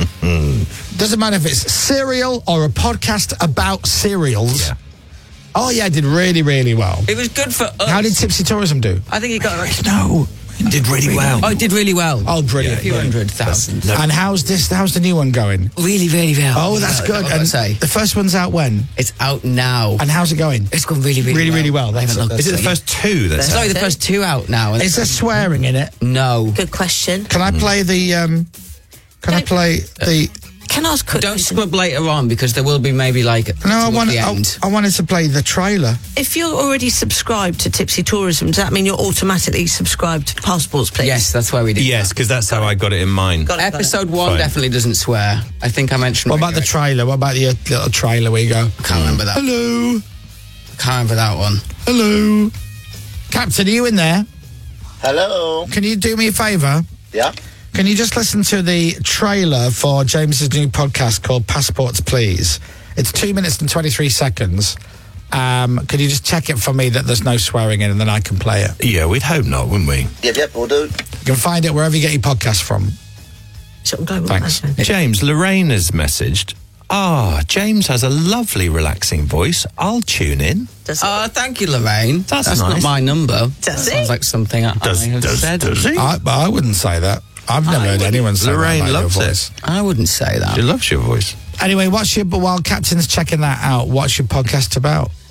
Doesn't matter if it's cereal or a podcast about cereals. Yeah. Oh yeah, it did really, really well. It was good for us. How did Tipsy Tourism do? I think it got like No, it did really well. Oh, it did really well. Oh, A brilliant. few brilliant. hundred thousand. And how's this? How's the new one going? Really, really well. Oh, that's Yeah, good. I've got to And say, the first one's out when? it's out now. And how's it going? It's gone really, really, Really, well. really well. I haven't That's- looked Is it at the first two that's Sorry, out? the first two out now. and- Is there swearing in it? No. Good question. Can I play the? Um, can I Don't- play the? Can I ask quick Don't question? scrub later on because there will be maybe like No, I towards want. the I, end. I wanted to play the trailer. If you're already subscribed to Tipsy Tourism, does that mean you're automatically subscribed to Passports, please? Yes, that's why we did. Yes, because that's how I got it in mind. Got it, got it. Episode one Fine. definitely doesn't swear. I think I mentioned. What about the trailer? What about the uh, little trailer where you go? Can't remember that. Hello, Can't remember that one. hello, Captain. Are you in there? Hello. Can you do me a favour? Yeah. Can you just listen to the trailer for James's new podcast called Passports, Please? It's two minutes and twenty-three seconds. Um, could you just check it for me that there's no swearing in, and then I can play it? Yeah, we'd hope not, wouldn't we? Yep, yep, we'll do. You can find it wherever you get your podcast from. Is it on Global? Thanks. Okay. James, Lorraine has messaged. Ah, James has a lovely, relaxing voice. I'll tune in. Does Oh, thank you, Lorraine. That's That's nice. not my number. Does that it? sounds like something I, Does, I have does, said. does he? I, but I wouldn't say that. I've never I heard wouldn't. anyone say Lorraine that about loves your it. voice. I wouldn't say that. She loves your voice. Anyway, what's your, but while Captain's checking that out, what's your podcast about?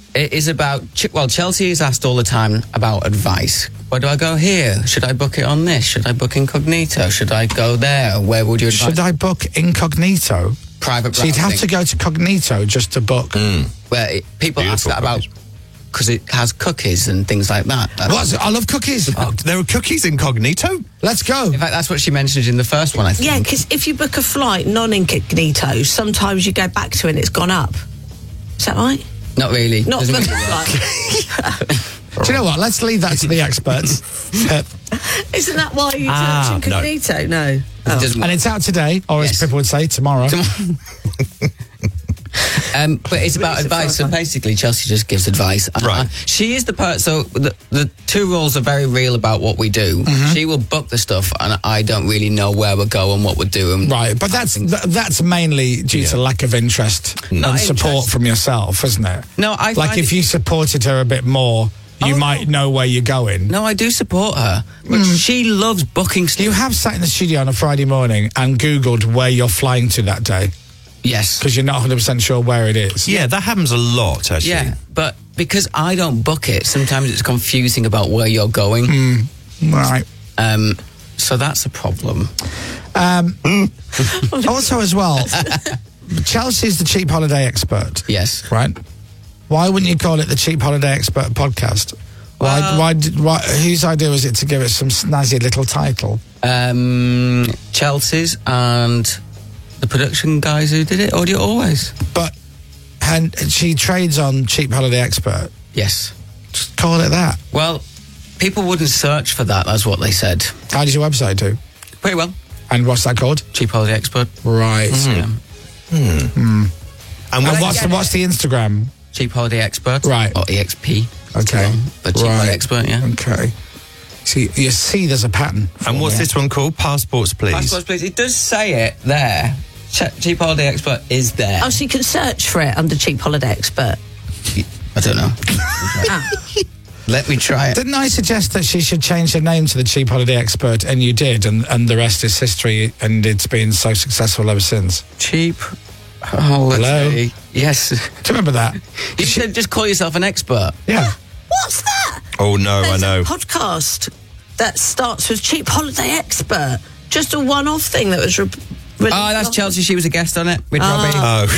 It is about, Ch- well, Chelsea is asked all the time about advice. Where do I go here? Should I book it on this? Should I book incognito? Should I go there? Where would you advise? Should I book incognito? Private So you'd have browsing. to go to Cognito just to book. Where it, people ask Beautiful that about, because it has cookies and things like that. That's- What? I love cookies. Oh, there are cookies incognito? Let's go. In fact, that's what she mentioned in the first one, I think. Yeah, because if you book a flight non-incognito, sometimes you go back to it and it's gone up. Is that right? Not really. Not Doesn't book really a work. flight. Do you know what? Let's leave that to the experts. Uh, Isn't that why you Ah, search incognito? No. Oh. Doesn't and it's out today, or Yes. as people would say, tomorrow. Um, but it's about advice. So basically, Chelsea just gives advice. Uh, Right. she is the person. So the, the two rules are very real about what we do. Mm-hmm. She will book the stuff, and I don't really know where we're going, what we're doing. Right, but that's th- that's mainly due to lack of interest Not and support interest. from yourself, isn't it? No, I like find if it- you supported her a bit more, you Oh, might know where you're going. No, I do support her, but she loves booking stuff. You have sat in the studio on a Friday morning and Googled where you're flying to that day Yes. because you're not one hundred percent sure where it is. Yeah, that happens a lot, actually. Yeah, but because I don't book it, sometimes it's confusing about where you're going. Mm, right. Um, so that's a problem. Um, also, as well, Chelsea's the cheap holiday expert. Yes. Right? Why wouldn't you call it the Cheap Holiday Expert Podcast? Why, Well- why, did, why, whose idea was it to give it some snazzy little title? Um, Chelsea's and the production guys who did it, Audio Always. But and she trades on Cheap Holiday Expert. Yes. Just call it that. Well, people wouldn't search for that, that's what they said. How does your website do? Pretty well. And what's that called? Cheap Holiday Expert. Right. Yeah. And, And what- what's, the, what's the Instagram? Cheap Holiday Expert. Right. Or E X P. Okay. But Cheap Right. Holiday Expert, yeah. Okay. See, you see there's a pattern. And what's for this one called? Passports, please. Passports, please. It does say it there. Che- Cheap Holiday Expert is there. Oh, so you can search for it under Cheap Holiday Expert. I don't know. Ah. Let me try it. Didn't I suggest that she should change her name to the Cheap Holiday Expert, and you did, and, and the rest is history, and it's been so successful ever since. Cheap Holiday. Yes. Do you remember that? You should just call yourself an expert. Yeah. What's that? Oh, no, There's I know. a podcast that starts with Cheap Holiday Expert. Just a one-off thing that was... Re- re- Oh, that's Chelsea. She was a guest on it with Robbie.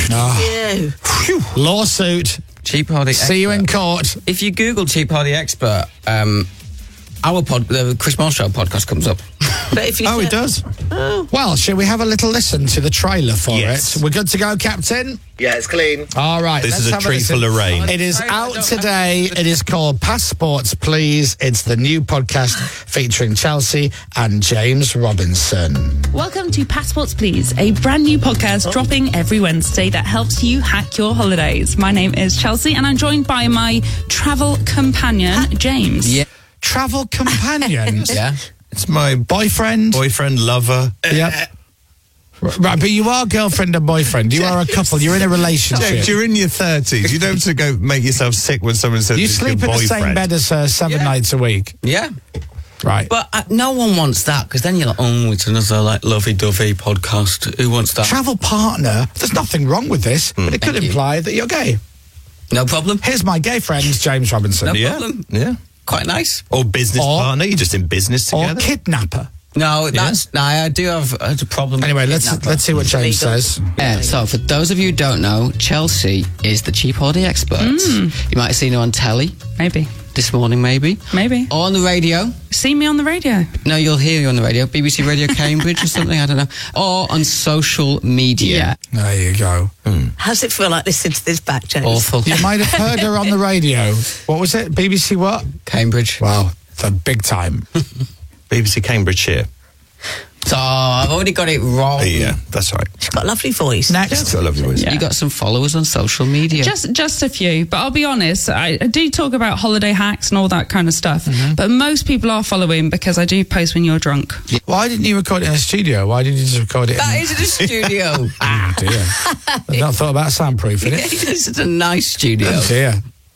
Oh. Ew. Lawsuit. Cheap Holiday Expert. See you in court. If you Google Cheap Holiday Expert, um, our pod, the Chris Moyle Show podcast comes up. But if you Oh, search- it does. Oh. Well, shall we have a little listen to the trailer for Yes. it? We're good to go, Captain? Yeah, it's clean. All right. This let's is a have treat listen. for Lorraine. It is Sorry, I out don't today. It is called Passports, Please. It's the new podcast featuring Chelsea and James Robinson. Welcome to Passports Please, a brand new podcast dropping every Wednesday that helps you hack your holidays. My name is Chelsea and I'm joined by my travel companion, James. Yeah. Travel companion. Yeah. It's my Boyfriend. boyfriend, lover. Yep. Right, but you are girlfriend and boyfriend. You are a couple. You're in a relationship. James, you're in your thirties. You don't have to go make yourself sick when someone says You it's sleep in your the boyfriend. same bed as her seven Yeah. nights a week. Yeah. Right. But uh, no one wants that because then you're like, oh, it's another like lovey-dovey podcast. Who wants that? Travel partner. There's nothing wrong with this, but it could Thank you. imply that you're gay. No problem. Here's my gay friend, James Robinson. No Yeah, problem. yeah. Quite nice. Or business Or- partner. You're just in business Or together. kidnapper. No, that's no. I do have a problem. Anyway, let's Kidnapper. let's see what James says. Yeah, so for those of you who don't know, Chelsea is the Cheap Holiday Expert. You might have seen her on telly Maybe. this morning, maybe. Maybe. Or on the radio. See me on the radio. No, you'll hear you on the radio. B B C Radio Cambridge or something, I don't know. Or on social media. There you go. How does it feel like listening to this back, James? Awful. You might have heard her on the radio. What was it? B B C what? Cambridge. Wow, the big time. B B C Cambridgeshire. So I've already got it wrong. Oh, yeah, that's right. She's got a lovely voice. Next. Got a lovely voice. Yeah. You got some followers on social media. Just just a few, but I'll be honest, I, I do talk about holiday hacks and all that kind of stuff, but most people are following because I do post when you're drunk. Why didn't you record it in a studio? Why didn't you just record it that in... is in a studio. Oh, dear. I've not thought about soundproofing it. It's a nice studio. Oh, dear.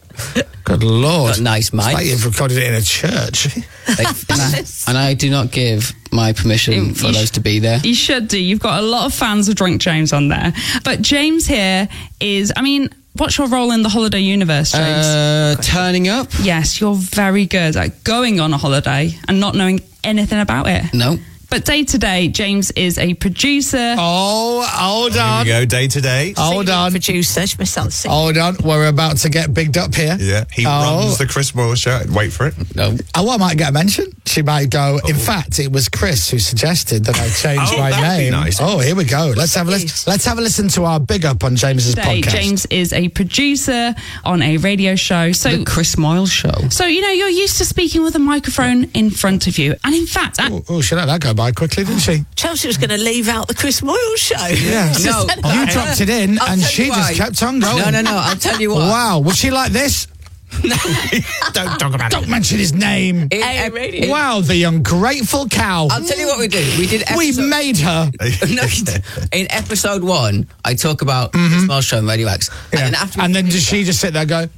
Good Lord. Got nice It's like mics. you've recorded it in a church. They- and, I, and I do not give my permission You- for you those sh- to be there. You should do. You've got a lot of fans of Drunk James on there. But James here is, I mean, What's your role in the holiday universe, James? Uh, turning up? Yes, you're very good at going on a holiday and not knowing anything about it. No. But day to day, James is a producer. Oh, hold on. Here we go, day to day. Hold on. Producer, she must start singing. Hold on. We're about to get bigged up here. Yeah, he Oh. runs the Chris Moyle show. Wait for it. No. Oh, I might get a mention. She might go, in fact, it was Chris who suggested that I change Oh, my that'd be name. nice. Oh, here we go. Let's have a listen. Let's have a listen to our big up on James's Today, podcast. James is a producer on a radio show. So The Chris Moyle Show. So, you know, you're used to speaking with a microphone in front of you. And in fact... I- Oh, oh, she let that go by quickly, didn't she? Chelsea was going to leave out the Chris Moyle show. Yeah. No. You dropped it in I'll and tell she you just why. kept on going. No, no, no. I'll tell you what. Wow. Was she like this? Don't talk about Don't mention his name. In ep- in- Wow, the ungrateful cow. I'll tell you what we did. We did. We Episode- made her. no, in episode one, I talk about the Chris Moyle Show and Radio X, Yeah. and then after And then does she just sit there and go,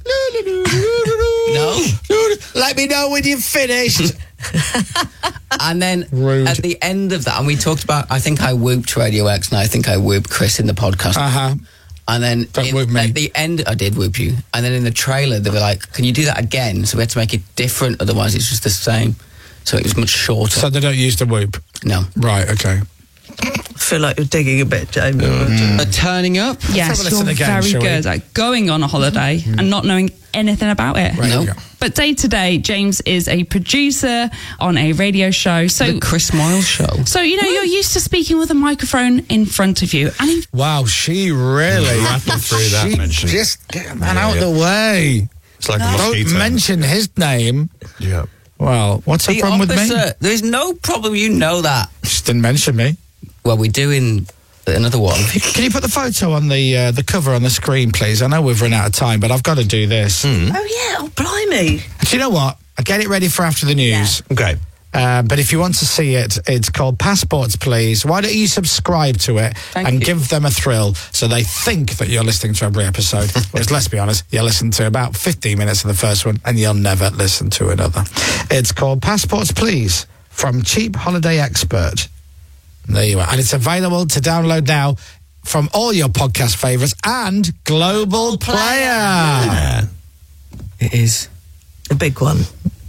no, let me know when you've finished. and then Rude. at the end of that, and we talked about. I think I whooped Radio X, and I think I whooped Chris in the podcast. Uh huh. And then Don't in- whoop me. at the end, I did whoop you. And then in the trailer, they were like, "Can you do that again?" So we had to make it different, otherwise it's just the same. So it was much shorter. So they don't use the whoop. no, Right, okay. I feel like you're digging a bit, James. a turning up. Yes, have a listen you're again, very shall we? good at going on a holiday and not knowing anything about it. Right, No. here we go. But day to day, James is a producer on a radio show. So, The Chris Moyle Show. so you know, you're used to speaking with a microphone in front of you. And in, Wow, she really Rattled through that she mention. Just get man Yeah, out yeah. the way. It's like a Don't mosquito. mention his name. Yeah. Well, what's the, The problem with me? opposite. There's no problem. You know that. Just didn't mention me. Well, we're doing another one. Can you put the photo on the uh, the cover on the screen, please? I know we've run out of time, but I've got to do this. Oh, yeah. Oh, blimey. Do you know what? I get it ready for after the news. Okay. Uh, but if you want to see it, it's called Passports, Please. Why don't you subscribe to it Thank and you. give them a thrill so they think that you're listening to every episode? Whereas, let's be honest, you listen to about fifteen minutes of the first one and you'll never listen to another. It's called Passports, Please from Cheap Holiday Expert. There you are. And it's available to download now from all your podcast favourites and Global Player. It is. A big one.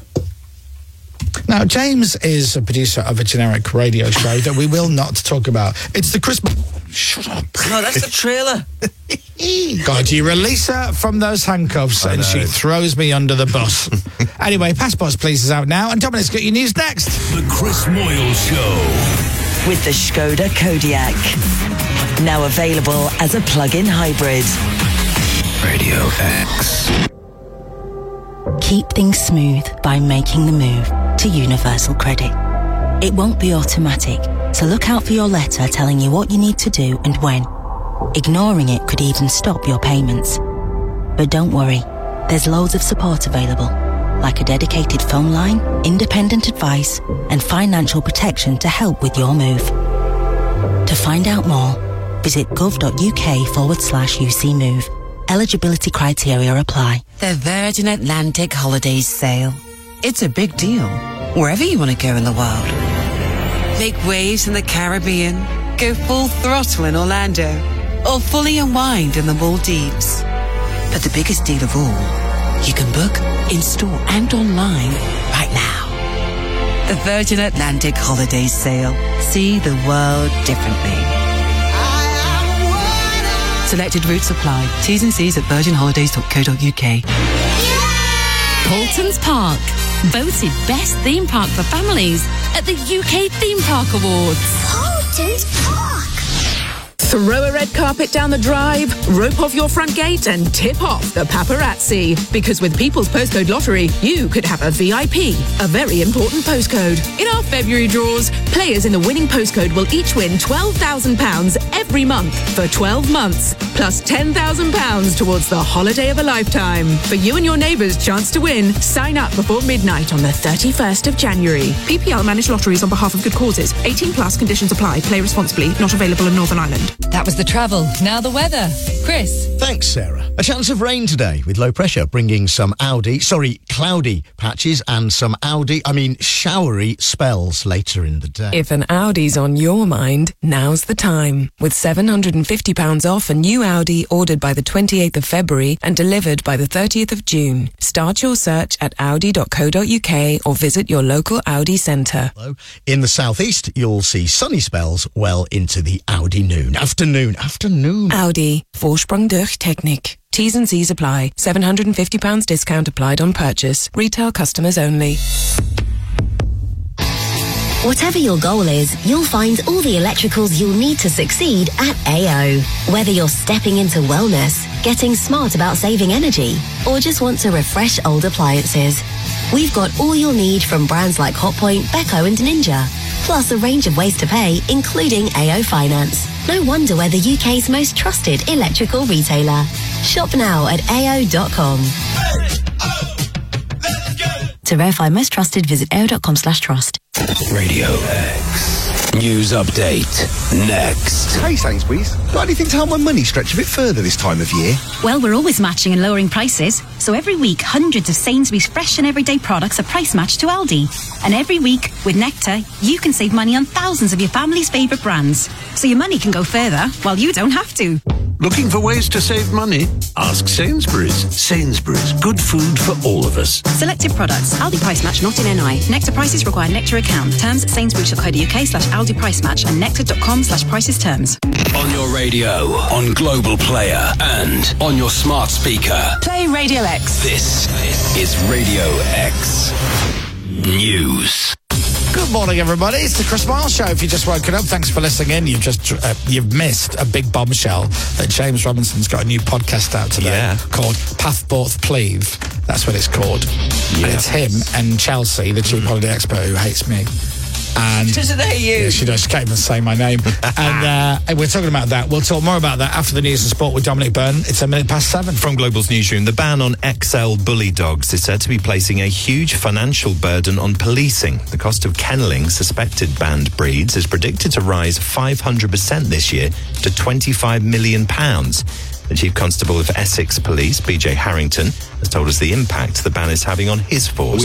Now, James is a producer of a generic radio show that we will not talk about. It's the Chris... Shut up. No, that's the trailer. God, you release her from those handcuffs I and she know. throws me under the bus. Anyway, Passports, Please is out now. And Dominic's got your news next. The Chris Moyle Show. With the Skoda Kodiaq. Now available as a plug-in hybrid. Radio X. Keep things smooth by making the move to Universal Credit. It won't be automatic, so look out for your letter telling you what you need to do and when. Ignoring it could even stop your payments. But don't worry, there's loads of support available, like a dedicated phone line, independent advice, and financial protection to help with your move. To find out more, visit gov.uk forward slash UC Move. Eligibility criteria apply. The Virgin Atlantic Holidays Sale. It's a big deal, wherever you want to go in the world. Make waves in the Caribbean, go full throttle in Orlando, or fully unwind in the Maldives. But the biggest deal of all, you can book in-store and online right now. The Virgin Atlantic Holidays Sale. See the world differently. Selected routes apply. T's and C's at virgin holidays dot co dot uk. Paultons Park, voted best theme park for families at the U K Theme Park Awards. Paultons Park. Throw a red carpet down the drive, rope off your front gate and tip off the paparazzi. Because with People's Postcode Lottery, you could have a V I P, a very important postcode. In our February draws, players in the winning postcode will each win twelve thousand pounds every month for twelve months, plus ten thousand pounds towards the holiday of a lifetime. For you and your neighbours' chance to win, sign up before midnight on the thirty-first of January. P P L managed lotteries on behalf of good causes. eighteen plus conditions apply. Play responsibly. Not available in Northern Ireland. That was the travel. Now the weather. Chris. Thanks, Sarah. A chance of rain today with low pressure bringing some Audi, sorry, cloudy patches and some Audi, I mean showery spells later in the day. If an Audi's on your mind, now's the time with seven hundred fifty pounds off a new Audi ordered by the twenty-eighth of February and delivered by the thirtieth of June. Start your search at audi dot co dot uk or visit your local Audi centre. In the southeast, you'll see sunny spells well into the Audi noon. Afternoon, afternoon. Audi. Vorsprung durch Technik. T's and C's apply. seven hundred fifty pounds discount applied on purchase. Retail customers only. Whatever your goal is, you'll find all the electricals you'll need to succeed at A O. Whether you're stepping into wellness, getting smart about saving energy, or just want to refresh old appliances, we've got all you'll need from brands like Hotpoint, Beko and Ninja. Plus a range of ways to pay, including A O Finance. No wonder we're the U K's most trusted electrical retailer. Shop now at A O dot com. To verify most trusted, visit A O dot com slash trust. Radio X. News update. Next. Hey Sainsbury's, got anything to help my money stretch a bit further this time of year? Well, we're always matching and lowering prices. So every week, hundreds of Sainsbury's fresh and everyday products are price matched to Aldi. And every week, with Nectar, you can save money on thousands of your family's favourite brands. So your money can go further while you don't have to. Looking for ways to save money? Ask Sainsbury's. Sainsbury's, good food for all of us. Selected products. Aldi price match not in N I. Nectar prices require Nectar account. Terms at sainsbury's dot co dot uk slash Aldi price match and nectar dot com slash prices terms. On your radio, on Global Player, and on your smart speaker. Play Radio X. This is Radio X News. Good morning, everybody. It's the Chris Miles Show. If you just woken up, thanks for listening in. You've just uh, you've missed a big bombshell that James Robinson's got a new podcast out today Yeah. called Pathborth Pleave. That's what it's called. Yeah. And it's him and Chelsea, the cheap holiday expert who hates me. And Doesn't hate you? Yeah, she does. She can't even say my name. and, uh, and we're talking about that. We'll talk more about that after the news and sport with Dominic Byrne. It's a minute past seven. From Global's newsroom, the ban on X L bully dogs is said to be placing a huge financial burden on policing. The cost of kennelling suspected banned breeds is predicted to rise five hundred percent this year to twenty-five million pounds. The Chief Constable of Essex Police, B J Harrington, has told us the impact the ban is having on his force.